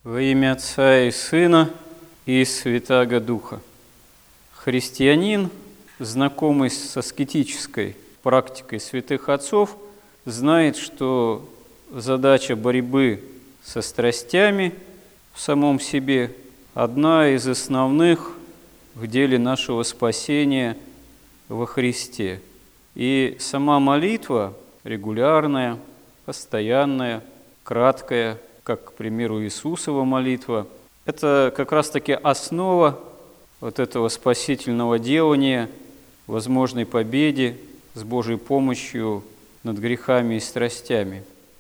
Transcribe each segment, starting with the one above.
Во имя Отца и Сына и Святаго Духа. Христианин, знакомый с аскетической практикой святых отцов, знает, что задача борьбы со страстями в самом себе одна из основных в деле нашего спасения во Христе. И сама молитва регулярная, постоянная, краткая, как, к примеру, Иисусова молитва, это как раз-таки основа вот этого спасительного делания, возможной победе с Божьей помощью над грехами и страстями.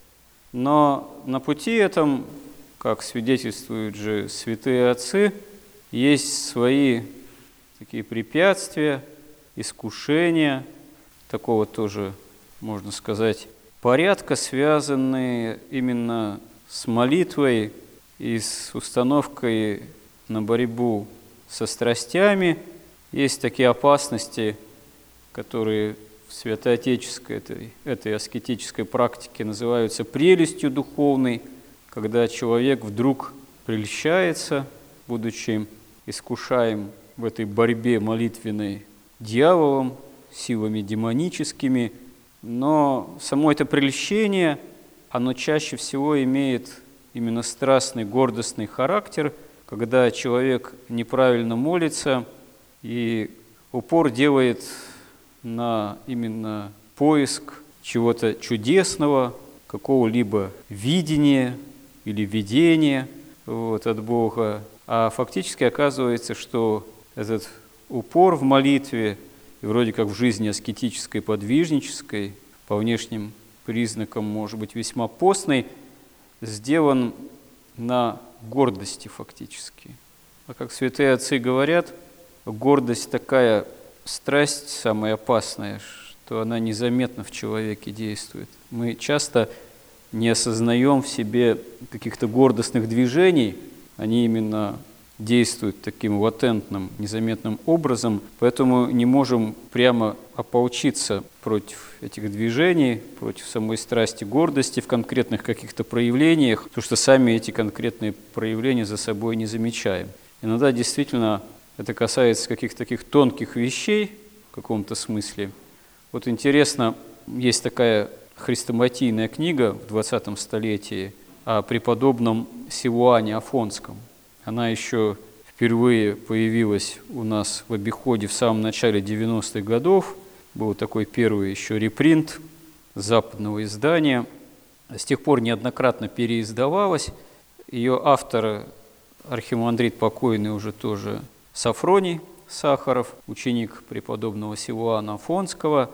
Но на пути этом, как свидетельствуют же святые отцы, есть свои такие препятствия, искушения, такого тоже, можно сказать, порядка, связанные именно с молитвой и с установкой на борьбу со страстями. Есть такие опасности, которые в святоотеческой, этой аскетической практике называются прелестью духовной, когда человек вдруг прельщается, будучи искушаем в этой борьбе молитвенной дьяволом, силами демоническими, но само это прельщение, оно чаще всего имеет именно страстный, гордостный характер, когда человек неправильно молится и упор делает на именно поиск чего-то чудесного, какого-либо видения или видения от Бога. А фактически оказывается, что этот упор в молитве, и вроде как в жизни аскетической, подвижнической, по внешним признакам, может быть, весьма постный, сделан на гордости фактически. А как святые отцы говорят, гордость такая страсть самая опасная, что она незаметно в человеке действует. Мы часто не осознаем в себе каких-то гордостных движений, они именно действуют таким латентным, незаметным образом, поэтому не можем прямо ополчиться против этих движений, против самой страсти гордости в конкретных каких-то проявлениях, потому что сами эти конкретные проявления за собой не замечаем. Иногда действительно это касается каких-то таких тонких вещей в каком-то смысле. Вот интересно, есть такая хрестоматийная книга в 20 столетии о преподобном Силуане Афонском. Она еще впервые появилась у нас в обиходе в самом начале 90-х годов. Был такой первый еще репринт западного издания. С тех пор неоднократно переиздавалась. Ее автор, архимандрит покойный уже тоже Сафроний Сахаров, ученик преподобного Силуана Афонского.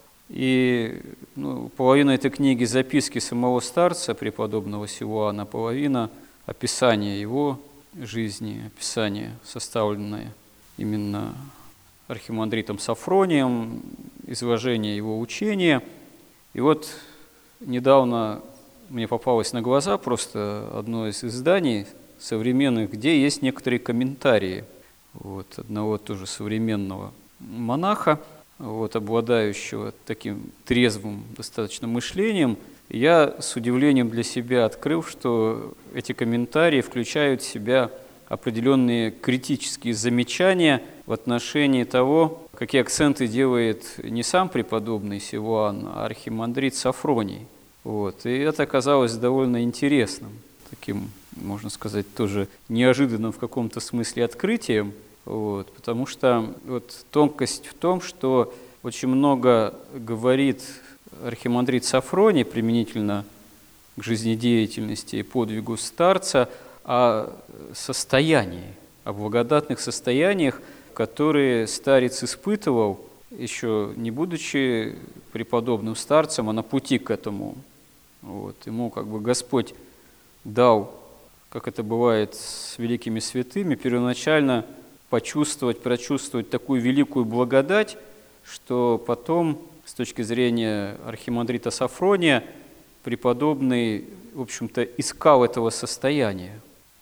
И половина этой книги записки самого старца, преподобного Силуана, половина описания его жизни, описание, составленное именно архимандритом Сафронием, изложение его учения. И вот недавно мне попалось на глаза просто одно из изданий современных, где есть некоторые комментарии одного тоже современного монаха, обладающего таким трезвым достаточно мышлением. Я с удивлением для себя открыл, что эти комментарии включают в себя определенные критические замечания в отношении того, какие акценты делает не сам преподобный Силуан, а архимандрит Сафроний. И это оказалось довольно интересным, таким, можно сказать, тоже неожиданным в каком-то смысле открытием, потому что тонкость в том, что очень много говорит архимандрит Сафроний применительно к жизнедеятельности и подвигу старца о состоянии, о благодатных состояниях, которые старец испытывал, еще не будучи преподобным старцем, а на пути к этому. Ему Господь дал, как это бывает с великими святыми, первоначально прочувствовать такую великую благодать, что потом, с точки зрения архимандрита Сафрония, преподобный, в общем-то, искал этого состояния.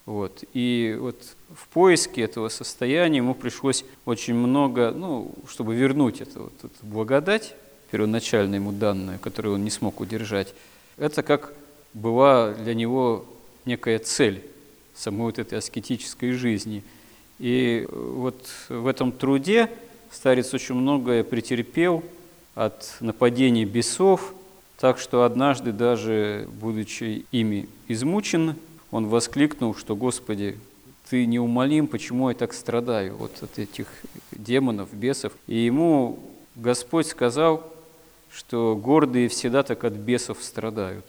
И в поиске этого состояния ему пришлось очень много, чтобы вернуть эту благодать, первоначально ему данную, которую он не смог удержать. Это как была для него некая цель самой вот этой аскетической жизни. И вот в этом труде старец очень многое претерпел от нападений бесов, так что однажды даже, будучи ими измучен, он воскликнул, что «Господи, Ты неумолим, почему я так страдаю вот от этих демонов, бесов?» И ему Господь сказал, что гордые всегда так от бесов страдают.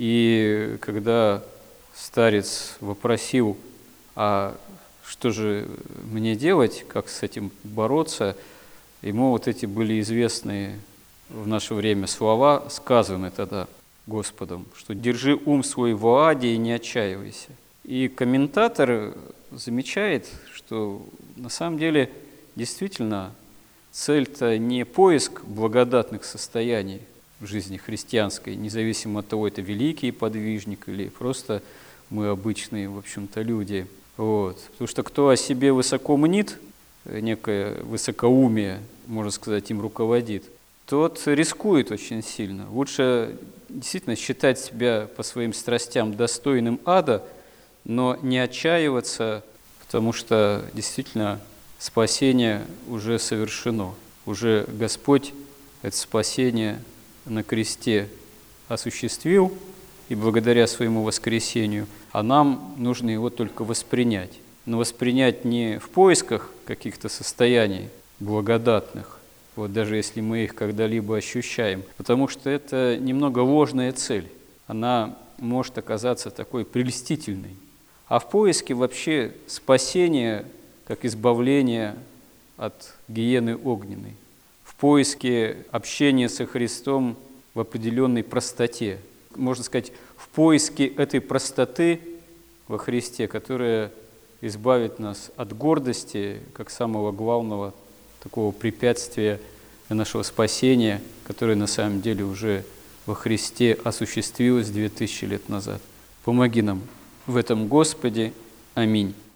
И когда старец вопросил, а что же мне делать, как с этим бороться, ему вот эти были известные в наше время слова, сказаны тогда Господом, что «держи ум свой в Аде и не отчаивайся». И комментатор замечает, что на самом деле действительно цель-то не поиск благодатных состояний в жизни христианской, независимо от того, это великий подвижник или просто мы обычные, в общем-то, люди. Вот. Потому что кто о себе высоко мнит, некое высокоумие, можно сказать, им руководит, тот рискует очень сильно. Лучше действительно считать себя по своим страстям достойным ада, но не отчаиваться, потому что действительно спасение уже совершено. Уже Господь это спасение на кресте осуществил, и благодаря своему воскресению, а нам нужно его только воспринять. Но воспринять не в поисках каких-то состояний благодатных, вот даже если мы их когда-либо ощущаем, потому что это немного ложная цель. Она может оказаться такой прельстительной. А в поиске вообще спасения, как избавления от гиены огненной, в поиске общения со Христом в определенной простоте, можно сказать, в поиске этой простоты во Христе, которая избавит нас от гордости, как самого главного такого препятствия для нашего спасения, которое на самом деле уже во Христе осуществилось 2000 лет назад. Помоги нам в этом, Господи. Аминь.